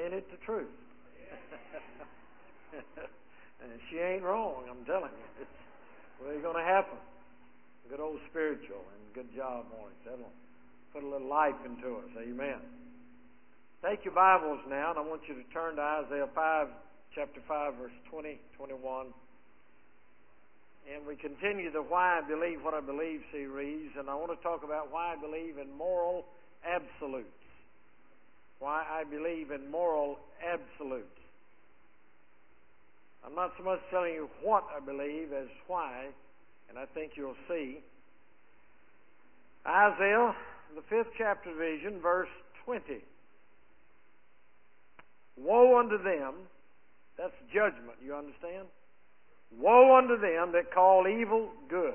ain't it the truth? And she ain't wrong, I'm telling you. It's really going to happen. Good old spiritual and good job, Mornings. That'll put a little life into us. Amen. Take your Bibles now, and I want you to turn to Isaiah 5, chapter 5, verse 20, 21. And we continue the Why I Believe What I Believe series, and I want to talk about why I believe in moral absolutes. Why I believe in moral absolutes. I'm not so much telling you what I believe as why, and I think you'll see. Isaiah, the 5th chapter division, verse 20. Woe unto them, that's judgment, you understand? Woe unto them that call evil good,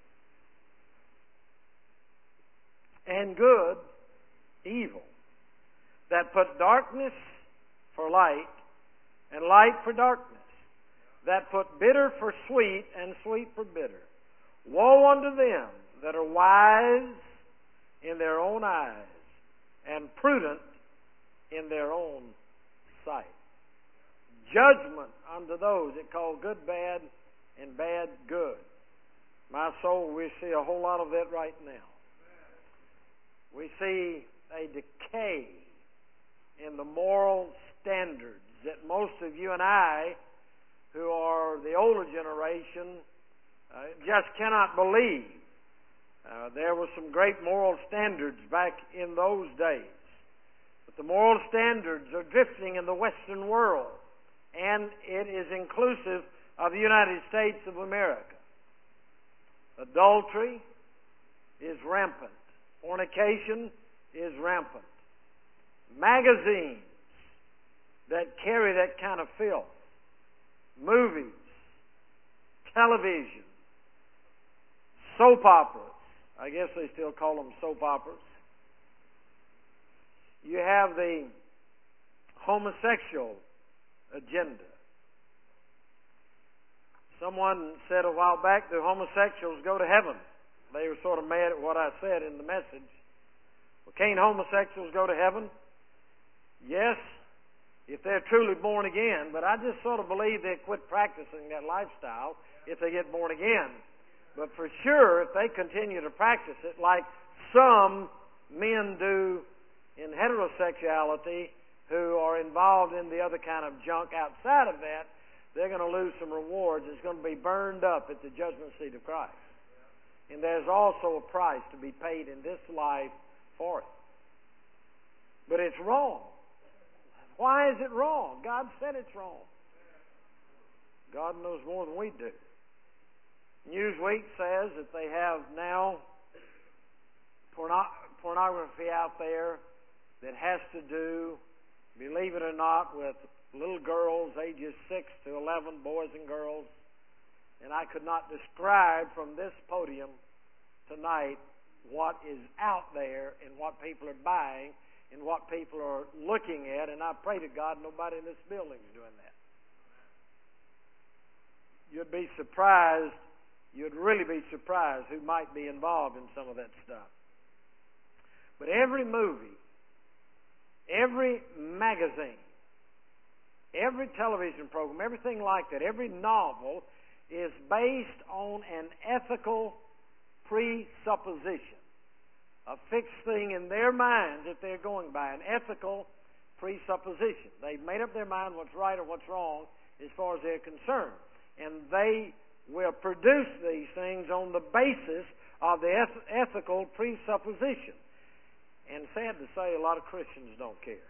and good evil, that put darkness for light, and light for darkness, that put bitter for sweet, and sweet for bitter. Woe unto them that are wise in their own eyes, and prudent in their own sight. Judgment unto those that call good bad and bad good. My soul, we see a whole lot of that right now. We see a decay in the moral standards that most of you and I, who are the older generation, just cannot believe. There were some great moral standards back in those days. But the moral standards are drifting in the Western world. And it is inclusive of the United States of America. Adultery is rampant. Fornication is rampant. Magazines that carry that kind of filth. Movies. Television. Soap operas. I guess they still call them soap operas. You have the homosexual agenda. Someone said a while back that homosexuals go to heaven. They were sort of mad at what I said in the message. Well, can't homosexuals go to heaven? Yes, if they're truly born again, but I just sort of believe they quit practicing that lifestyle if they get born again. But for sure, if they continue to practice it like some men do in heterosexuality, who are involved in the other kind of junk outside of that, they're going to lose some rewards. It's going to be burned up at the judgment seat of Christ. And there's also a price to be paid in this life for it. But it's wrong. Why is it wrong? God said it's wrong. God knows more than we do. Newsweek says that they have now pornography out there that has to do, believe it or not, with little girls ages 6 to 11, boys and girls. And I could not describe from this podium tonight what is out there and what people are buying and what people are looking at. And I pray to God nobody in this building is doing that. You'd be surprised, you'd really be surprised who might be involved in some of that stuff. But every movie, every magazine, every television program, everything like that, every novel is based on an ethical presupposition, a fixed thing in their minds that they're going by, an ethical presupposition. They've made up their mind what's right or what's wrong as far as they're concerned. And they will produce these things on the basis of the ethical presupposition. And sad to say, a lot of Christians don't care.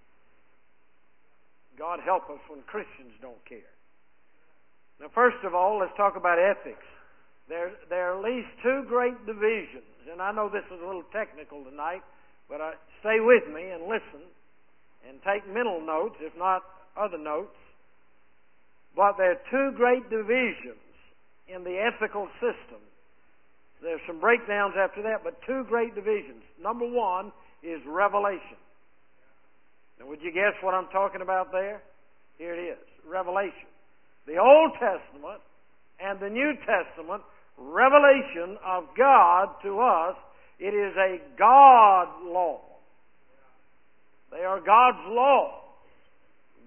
God help us when Christians don't care. Now, first of all, let's talk about ethics. There are at least two great divisions, and I know this is a little technical tonight, but stay with me and listen and take mental notes, if not other notes. But there are two great divisions in the ethical system. There's some breakdowns after that, but two great divisions. Number one is revelation. Now, would you guess what I'm talking about there? Here it is, revelation. The Old Testament and the New Testament revelation of God to us, it is a God law. They are God's law.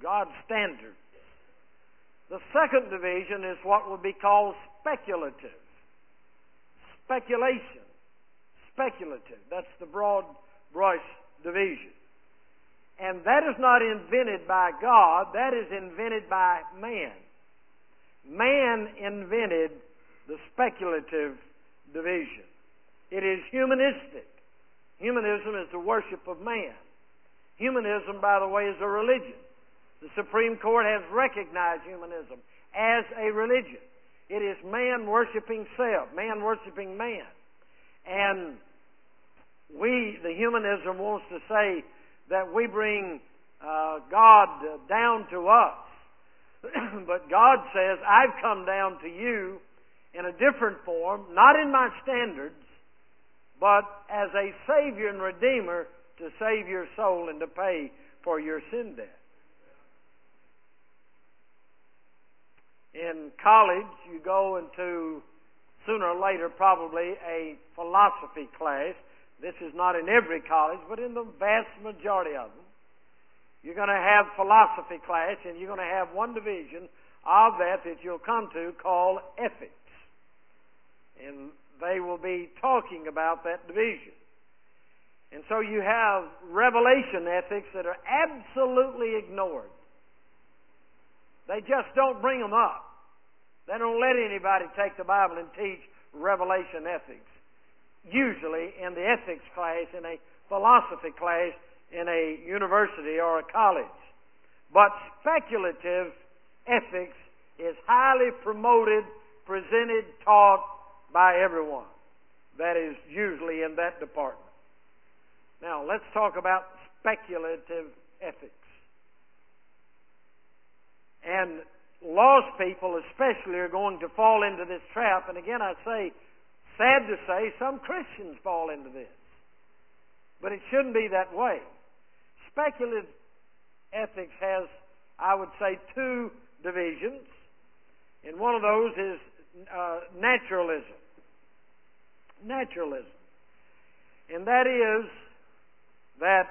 God's standards. The second division is what would be called speculative. Speculation. Speculative. That's the broad brush division. And that is not invented by God, that is invented by man. Man invented the speculative division. It is humanistic. Humanism is the worship of man. Humanism, by the way, is a religion. The Supreme Court has recognized humanism as a religion. It is man worshiping self, man worshiping man. And the humanism wants to say that we bring God down to us. But God says, I've come down to you in a different form, not in my standards, but as a Savior and Redeemer to save your soul and to pay for your sin debt. In college, you go into, sooner or later, probably a philosophy class. This is not in every college, but in the vast majority of them. You're going to have philosophy class, and you're going to have one division of that you'll come to called ethics. And they will be talking about that division. And so you have revelation ethics that are absolutely ignored. They just don't bring them up. They don't let anybody take the Bible and teach revelation ethics. Usually in the ethics class, in a philosophy class, in a university or a college. But speculative ethics is highly promoted, presented, taught by everyone. That is usually in that department. Now, let's talk about speculative ethics. And lost people especially are going to fall into this trap. And again, I say, sad to say, some Christians fall into this. But it shouldn't be that way. Speculative ethics has, I would say, two divisions. And one of those is naturalism. Naturalism. And that is that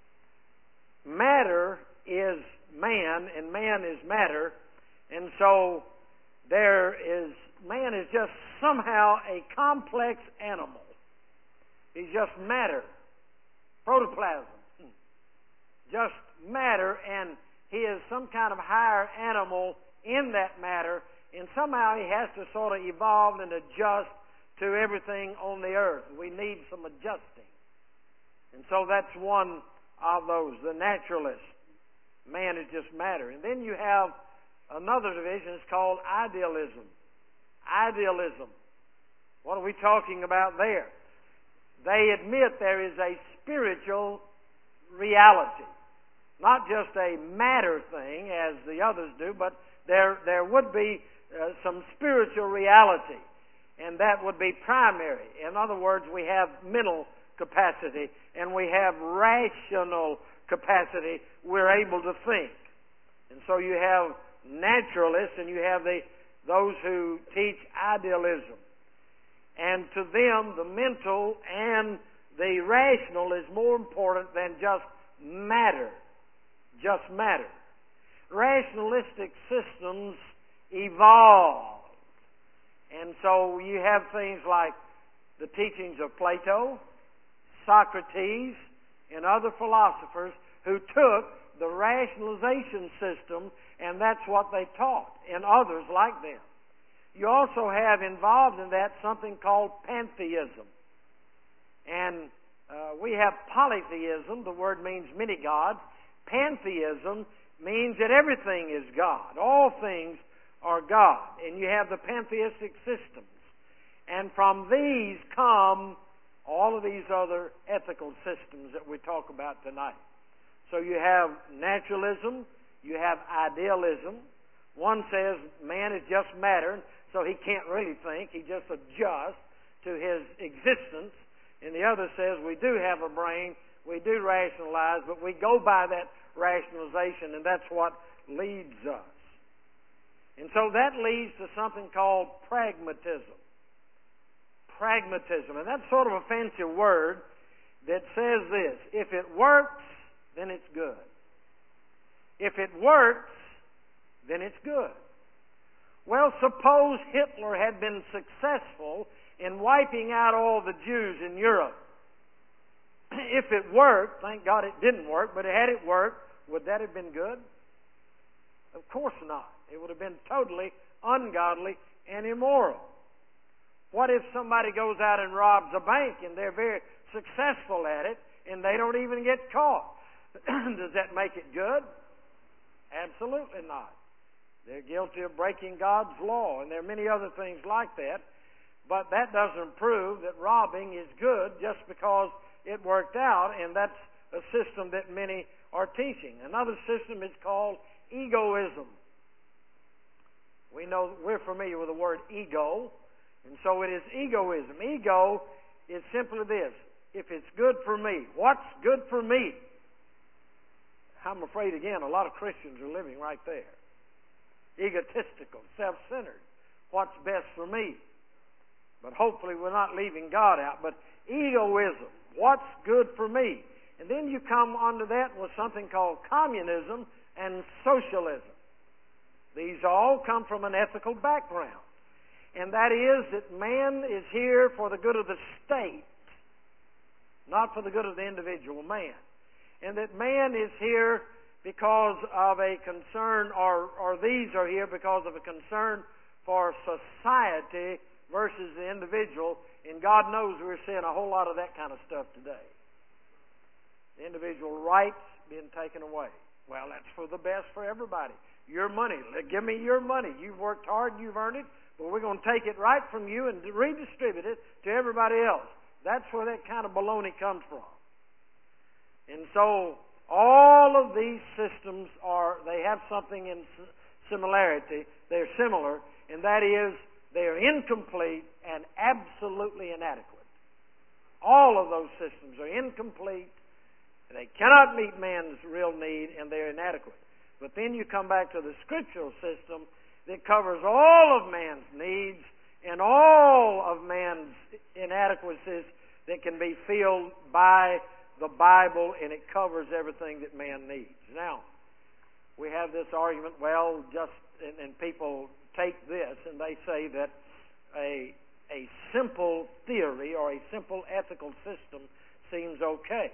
matter is man and man is matter. And so man is just somehow a complex animal. He's just matter. Protoplasm. Just matter, and he is some kind of higher animal in that matter, and somehow he has to sort of evolve and adjust to everything on the earth. We need some adjusting. And so that's one of those, the naturalist. Man is just matter. And then you have another division, it's called idealism. Idealism. What are we talking about there? They admit there is a spiritual reality. Not just a matter thing, as the others do, but there would be some spiritual reality, and that would be primary. In other words, we have mental capacity, and we have rational capacity. We're able to think. And so you have naturalists, and you have those who teach idealism. And to them, the mental and the rational is more important than just matter. Just matter. Rationalistic systems evolve. And so you have things like the teachings of Plato, Socrates, and other philosophers who took the rationalization system, and that's what they taught, and others like them. You also have involved in that something called pantheism. And we have polytheism. The word means many gods. Pantheism means that everything is God. All things are God. And you have the pantheistic systems. And from these come all of these other ethical systems that we talk about tonight. So you have naturalism, you have idealism. One says man is just matter, so he can't really think. He just adjusts to his existence. And the other says we do have a brain, we do rationalize, but we go by that rationalization, and that's what leads us. And so that leads to something called pragmatism. Pragmatism. And that's sort of a fancy word that says this: if it works, then it's good. If it works, then it's good. Well, suppose Hitler had been successful in wiping out all the Jews in Europe. If it worked, thank God it didn't work, but had it worked, would that have been good? Of course not. It would have been totally ungodly and immoral. What if somebody goes out and robs a bank and they're very successful at it and they don't even get caught? Does that make it good? Absolutely not. They're guilty of breaking God's law, and there are many other things like that. But that doesn't prove that robbing is good just because it worked out, and that's a system that many are teaching. Another system is called egoism. We're familiar with the word ego, and so it is egoism. Ego is simply this: if it's good for me, what's good for me? I'm afraid, again, a lot of Christians are living right there. Egotistical, self-centered. What's best for me? But hopefully we're not leaving God out. But egoism, what's good for me? And then you come onto that with something called communism and socialism. These all come from an ethical background. And that is that man is here for the good of the state, not for the good of the individual man. And that man is here because of a concern, or these are here because of a concern for society versus the individual. And God knows we're seeing a whole lot of that kind of stuff today. The individual rights being taken away. Well, that's for the best for everybody. Your money. Give me your money. You've worked hard, you've earned it, but we're going to take it right from you and redistribute it to everybody else. That's where that kind of baloney comes from. And so all of these systems they have something in similarity. They're similar, and that is they are incomplete and absolutely inadequate. All of those systems are incomplete. They cannot meet man's real need, and they're inadequate. But then you come back to the scriptural system that covers all of man's needs and all of man's inadequacies that can be filled by the Bible, and it covers everything that man needs. Now, we have this argument, and people take this and they say that a simple theory or a simple ethical system seems okay.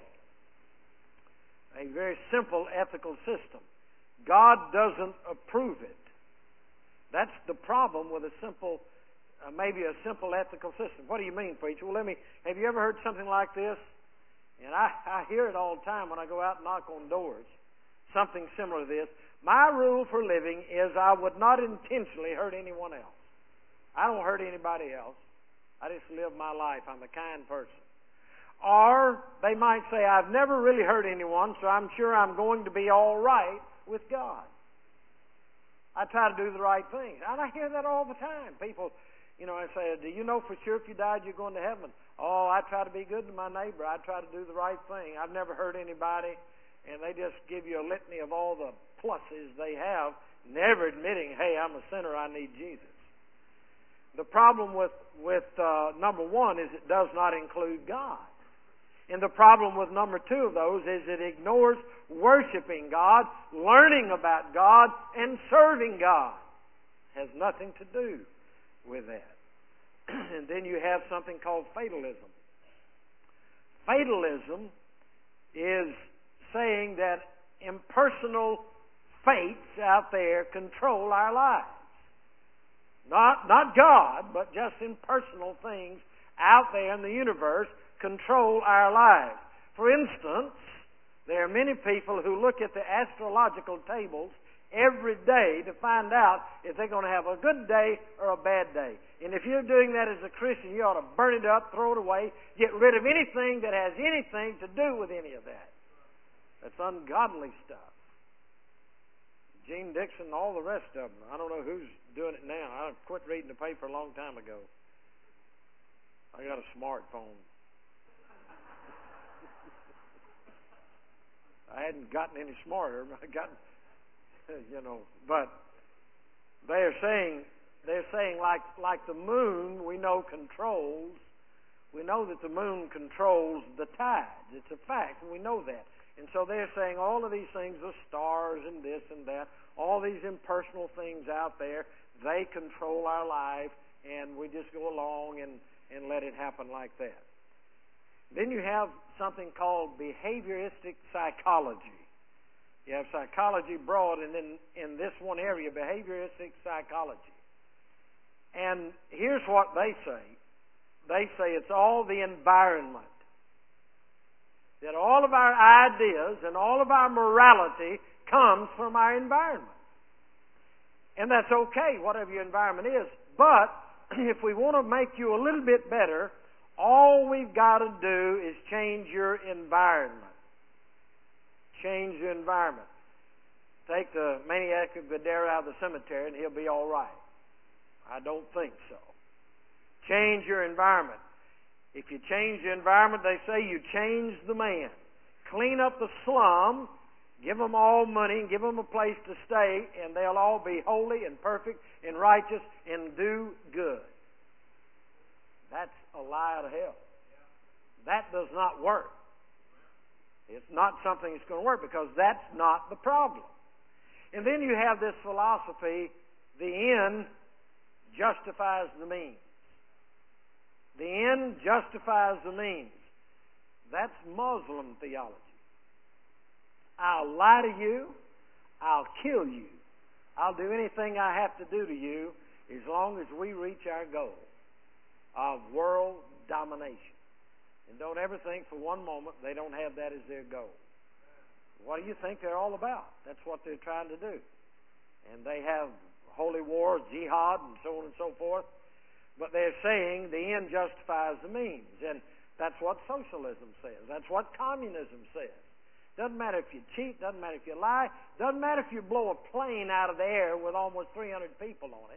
A very simple ethical system. God doesn't approve it. That's the problem with maybe a simple ethical system. What do you mean, preacher? Well, have you ever heard something like this? And I hear it all the time when I go out and knock on doors. Something similar to this. My rule for living is I would not intentionally hurt anyone else. I don't hurt anybody else. I just live my life. I'm a kind person. Or they might say, I've never really hurt anyone, so I'm sure I'm going to be all right with God. I try to do the right thing. And I hear that all the time. People, I say, do you know for sure if you died you're going to heaven? Oh, I try to be good to my neighbor. I try to do the right thing. I've never hurt anybody. And they just give you a litany of all the pluses they have, never admitting, hey, I'm a sinner, I need Jesus. The problem with number one is it does not include God. And the problem with number two of those is it ignores worshiping God, learning about God, and serving God. It has nothing to do with that. And then you have something called fatalism. Fatalism is saying that impersonal fates out there control our lives. Not God, but just impersonal things out there in the universe control our lives. For instance, there are many people who look at the astrological tables every day to find out if they're going to have a good day or a bad day. And if you're doing that as a Christian, you ought to burn it up, throw it away, get rid of anything that has anything to do with any of that. That's ungodly stuff. Gene Dixon and all the rest of them. I don't know who's doing it now. I quit reading the paper a long time ago. I got a smartphone. I hadn't gotten any smarter. But they're saying like the moon we know controls. We know that the moon controls the tides. It's a fact, and we know that. And so they're saying all of these things, the stars and this and that, all these impersonal things out there, they control our life, and we just go along and let it happen like that. Then you have something called behavioristic psychology. You have psychology broad, and then in this one area, behavioristic psychology. And here's what they say. They say it's all the environment. That all of our ideas and all of our morality comes from our environment. And that's okay, whatever your environment is. But if we want to make you a little bit better, all we've got to do is change your environment. Change your environment. Take the maniac of Gadara out of the cemetery and he'll be all right. I don't think so. Change your environment. If you change the environment, they say you change the man. Clean up the slum, give them all money, and give them a place to stay, and they'll all be holy and perfect and righteous and do good. That's a lie out of hell. That does not work. It's not something that's going to work because that's not the problem. And then you have this philosophy, the end justifies the means. The end justifies the means. That's Muslim theology. I'll lie to you. I'll kill you. I'll do anything I have to do to you as long as we reach our goal of world domination. And don't ever think for one moment they don't have that as their goal. What do you think they're all about? That's what they're trying to do. And they have holy war, jihad, and so on and so forth. But they're saying the end justifies the means. And that's what socialism says. That's what communism says. Doesn't matter if you cheat. Doesn't matter if you lie. Doesn't matter if you blow a plane out of the air with almost 300 people on it.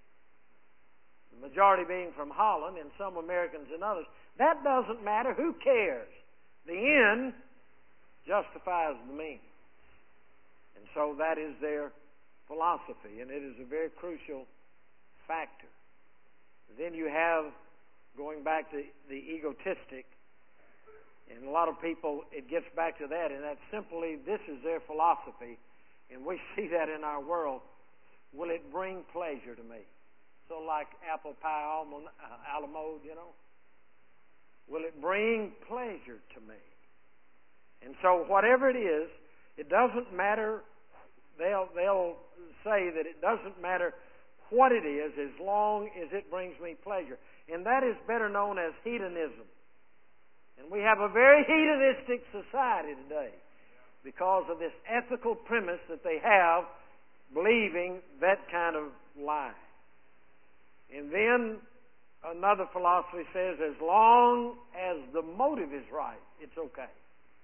The majority being from Holland and some Americans and others. That doesn't matter. Who cares? The end justifies the means. And so that is their philosophy. And it is a very crucial factor. Then you have, going back to the egotistic, and a lot of people, it gets back to that, and that's simply, this is their philosophy, and we see that in our world. Will it bring pleasure to me? So like apple pie a la mode, you know. Will it bring pleasure to me? And so whatever it is, it doesn't matter. They'll say that it doesn't matter what it is as long as it brings me pleasure. And that is better known as hedonism. And we have a very hedonistic society today because of this ethical premise that they have, believing that kind of lie. And then another philosophy says as long as the motive is right, it's okay.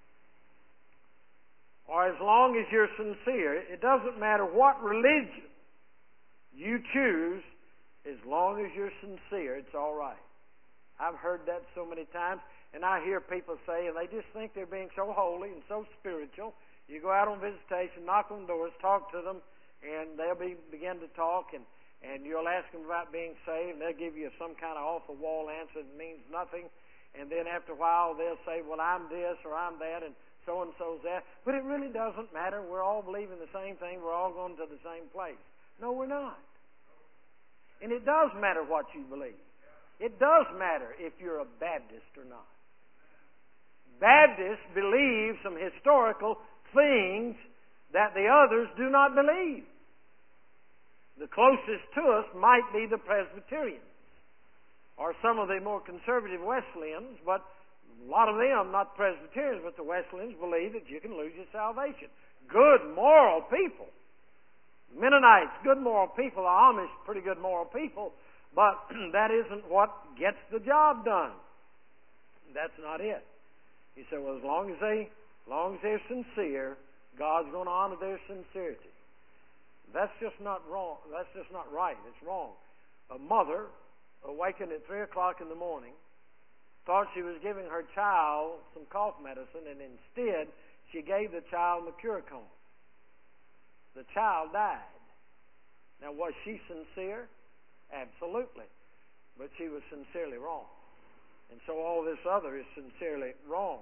Or as long as you're sincere. It doesn't matter what religion you choose, as long as you're sincere, it's all right. I've heard that so many times, and I hear people say, and they just think they're being so holy and so spiritual. You go out on visitation, knock on doors, talk to them, and they'll begin to talk, and you'll ask them about being saved, and they'll give you some kind of off-the-wall answer that means nothing. And then after a while, they'll say, well, I'm this or I'm that, and so-and-so's that. But it really doesn't matter. We're all believing the same thing. We're all going to the same place. No, we're not. And it does matter what you believe. It does matter if you're a Baptist or not. Baptists believe some historical things that the others do not believe. The closest to us might be the Presbyterians or some of the more conservative Wesleyans, but a lot of them, not Presbyterians, but the Wesleyans, believe that you can lose your salvation. Good, moral people. Mennonites, good moral people. The Amish, pretty good moral people. But that isn't what gets the job done. That's not it. He said, well, as long as they're sincere, God's going to honor their sincerity. That's just not wrong. That's just not right. It's wrong. A mother awakened at 3 o'clock in the morning, thought she was giving her child some cough medicine, and instead she gave the child Mercurochrome. The child died. Now, was she sincere? Absolutely. But she was sincerely wrong. And so all this other is sincerely wrong.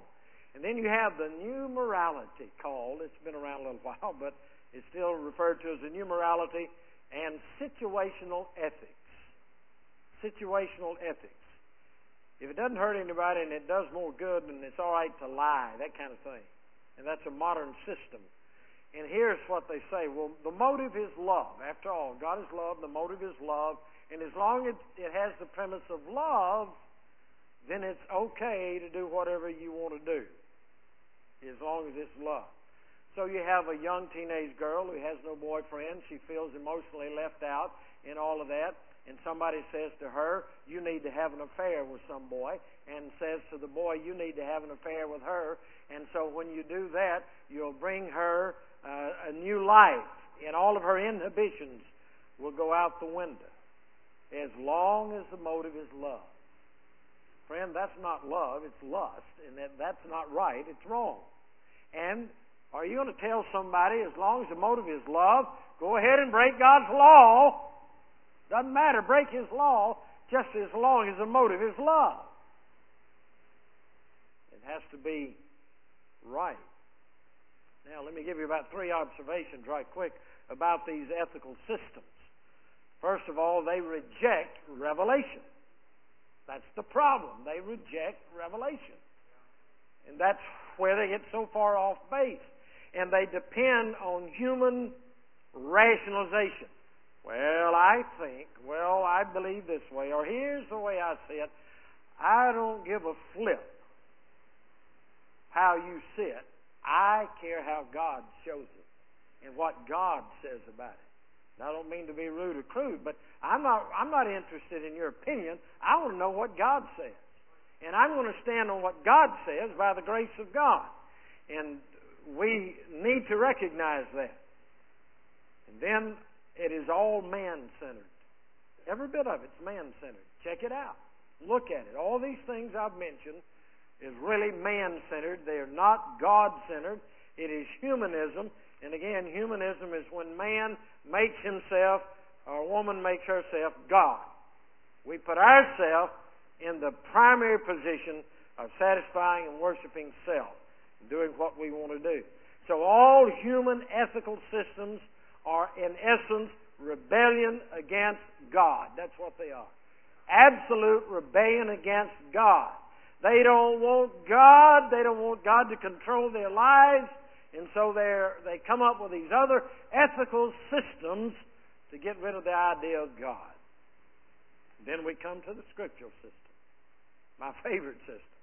And then you have the new morality called, it's been around a little while, but it's still referred to as the new morality and situational ethics. Situational ethics. If it doesn't hurt anybody and it does more good, then it's all right to lie, that kind of thing. And that's a modern system. And here's what they say. Well, the motive is love. After all, God is love, the motive is love. And as long as it has the premise of love, then it's okay to do whatever you want to do, as long as it's love. So you have a young teenage girl who has no boyfriend. She feels emotionally left out in all of that. And somebody says to her, you need to have an affair with some boy. And says to the boy, you need to have an affair with her. And so when you do that, you'll bring her a new life. And all of her inhibitions will go out the window. As long as the motive is love. Friend, that's not love, it's lust. And that's not right, it's wrong. And are you going to tell somebody, as long as the motive is love, go ahead and break God's law? Doesn't matter, break His law, just as long as the motive is love. It has to be right. Now, let me give you about 3 observations right quick about these ethical systems. First of all, they reject revelation. That's the problem. They reject revelation. And that's where they get so far off base. And they depend on human rationalization. Well, I think, I believe this way, or here's the way I see it. I don't give a flip how you see it. I care how God shows it and what God says about it. I don't mean to be rude or crude, but I'm not interested in your opinion. I want to know what God says. And I'm going to stand on what God says by the grace of God. And we need to recognize that. And then it is all man-centered. Every bit of it's man-centered. Check it out. Look at it. All these things I've mentioned is really man-centered. They are not God-centered. It is humanism. And again, humanism is when man makes himself, or a woman makes herself, God. We put ourselves in the primary position of satisfying and worshiping self, and doing what we want to do. So all human ethical systems are, in essence, rebellion against God. That's what they are. Absolute rebellion against God. They don't want God. They don't want God to control their lives. And so they come up with these other ethical systems to get rid of the idea of God. Then we come to the scriptural system, my favorite system.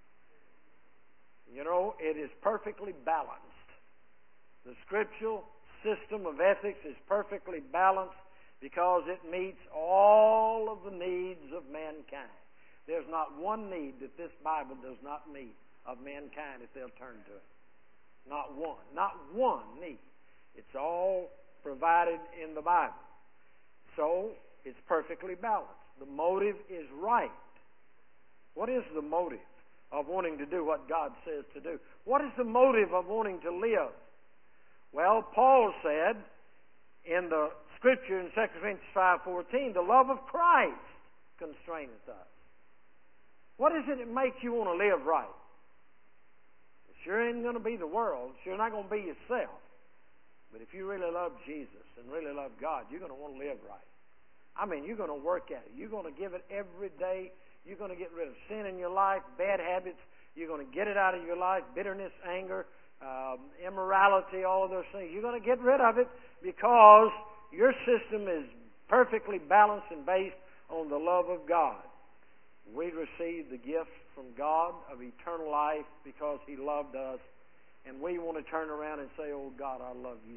You know, it is perfectly balanced. The scriptural system of ethics is perfectly balanced because it meets all of the needs of mankind. There's not one need that this Bible does not meet of mankind if they'll turn to it. Not one. Not one need. It's all provided in the Bible. So, it's perfectly balanced. The motive is right. What is the motive of wanting to do what God says to do? What is the motive of wanting to live? Well, Paul said in the scripture in 2 Corinthians 5:14, the love of Christ constraineth us. What is it that makes you want to live right? Sure ain't going to be the world. Sure not going to be yourself. But if you really love Jesus and really love God, you're going to want to live right. I mean, you're going to work at it. You're going to give it every day. You're going to get rid of sin in your life, bad habits. You're going to get it out of your life, bitterness, anger, immorality, all of those things. You're going to get rid of it because your system is perfectly balanced and based on the love of God. We receive the gift from God of eternal life because He loved us. And we want to turn around and say, oh God, I love you.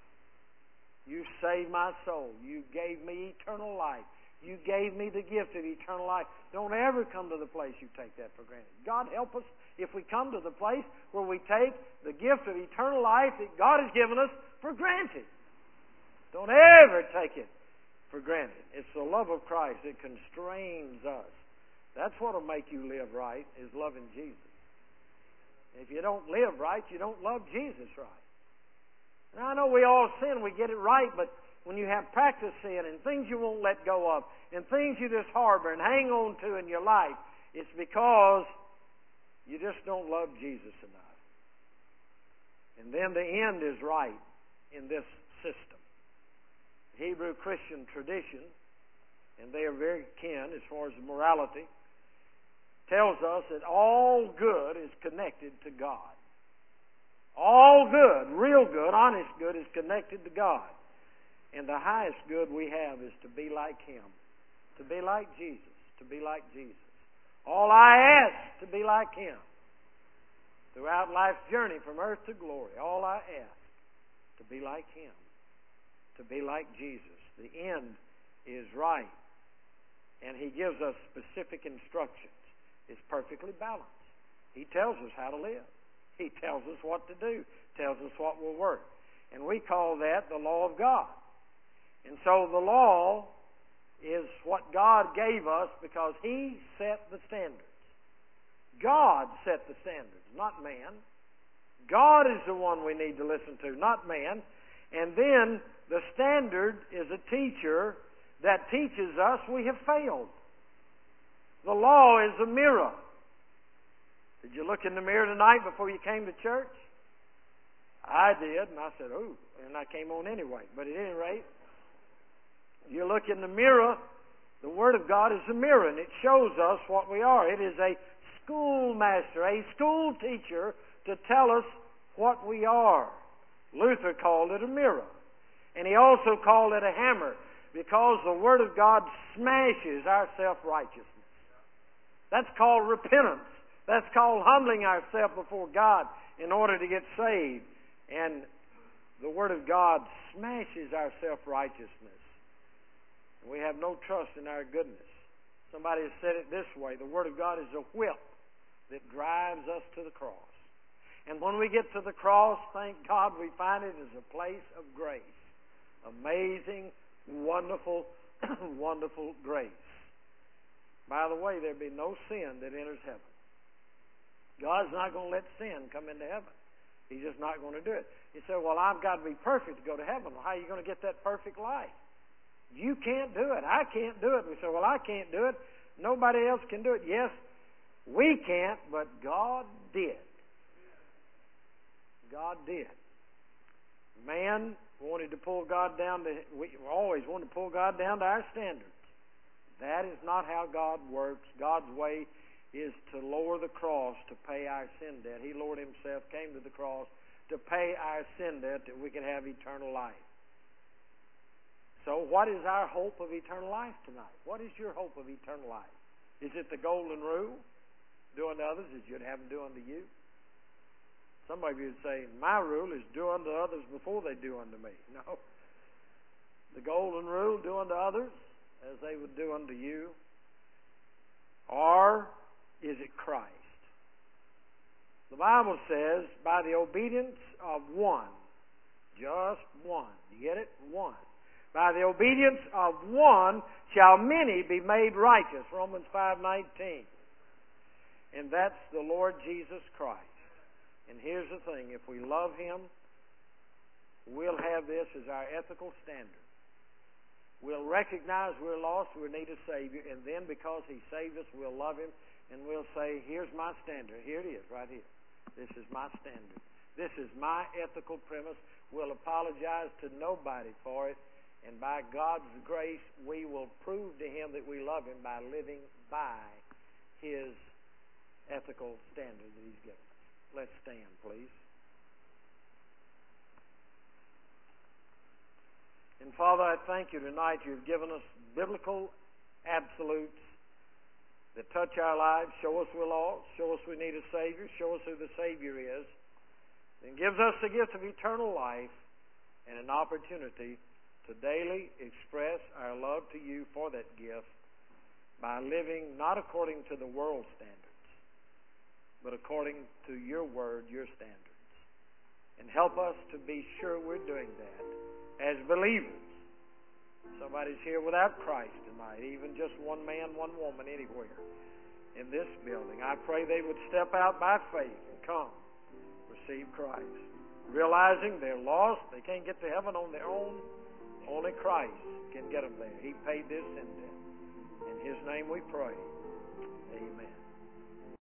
You saved my soul. You gave me eternal life. You gave me the gift of eternal life. Don't ever come to the place you take that for granted. God help us if we come to the place where we take the gift of eternal life that God has given us for granted. Don't ever take it for granted. It's the love of Christ that constrains us. That's what will make you live right, is loving Jesus. If you don't live right, you don't love Jesus right. Now, I know we all sin, we get it right, but when you have practiced sin and things you won't let go of and things you just harbor and hang on to in your life, it's because you just don't love Jesus enough. And then the end is right in this system. Hebrew Christian tradition, and they are very kin as far as morality, tells us that all good is connected to God. All good, real good, honest good is connected to God. And the highest good we have is to be like Him, to be like Jesus, to be like Jesus. All I ask to be like Him. Throughout life's journey from earth to glory, all I ask to be like Him, to be like Jesus. The end is right. And He gives us specific instructions. It's perfectly balanced. He tells us how to live. He tells us what to do, tells us what will work. And we call that the law of God. And so the law is what God gave us because He set the standards. God set the standards, not man. God is the one we need to listen to, not man. And then the standard is a teacher that teaches us we have failed. The law is a mirror. Did you look in the mirror tonight before you came to church? I did, and I said, "Ooh," and I came on anyway. But at any rate, you look in the mirror, the Word of God is a mirror, and it shows us what we are. It is a schoolmaster, a school teacher to tell us what we are. Luther called it a mirror. And he also called it a hammer because the Word of God smashes our self-righteousness. That's called repentance. That's called humbling ourselves before God in order to get saved. And the Word of God smashes our self-righteousness. We have no trust in our goodness. Somebody has said it this way: the Word of God is a whip that drives us to the cross. And when we get to the cross, thank God, we find it as a place of grace. Amazing, wonderful, wonderful grace. By the way, there be no sin that enters heaven. God's not going to let sin come into heaven. He's just not going to do it. You say, "Well, I've got to be perfect to go to heaven." Well, how are you going to get that perfect life? You can't do it. I can't do it. We say, "Well, I can't do it. Nobody else can do it." Yes, we can't, but God did. God did. Man wanted to pull God down to, we always wanted to pull God down to our standards. That is not how God works. God's way is to lower the cross to pay our sin debt. He lowered Himself, came to the cross to pay our sin debt that we could have eternal life. So what is our hope of eternal life tonight? What is your hope of eternal life? Is it the golden rule? Do unto others as you'd have them do unto you? Some of you would say, "My rule is do unto others before they do unto me." No. The golden rule, do unto others as they would do unto you. Or is it Christ? The Bible says, by the obedience of one, just one. You get it? One. By the obedience of one shall many be made righteous. Romans 5:19. And that's the Lord Jesus Christ. And here's the thing, if we love Him, we'll have this as our ethical standard. We'll recognize we're lost, we need a Savior, and then because He saved us, we'll love Him, and we'll say, "Here's my standard. Here it is, right here. This is my standard. This is my ethical premise." We'll apologize to nobody for it, and by God's grace, we will prove to Him that we love Him by living by His ethical standard that He's given us. Let's stand, please. And Father, I thank You tonight. You've given us biblical absolutes that touch our lives, show us we're lost, show us we need a Savior, show us who the Savior is, and gives us the gift of eternal life and an opportunity to daily express our love to You for that gift by living not according to the world's standards, but according to Your Word, Your standards. And help us to be sure we're doing that as believers. Somebody's here without Christ tonight, even just one man, one woman, anywhere in this building. I pray they would step out by faith and come, receive Christ, realizing they're lost, they can't get to heaven on their own. Only Christ can get them there. He paid this sin debt. In His name we pray. Amen.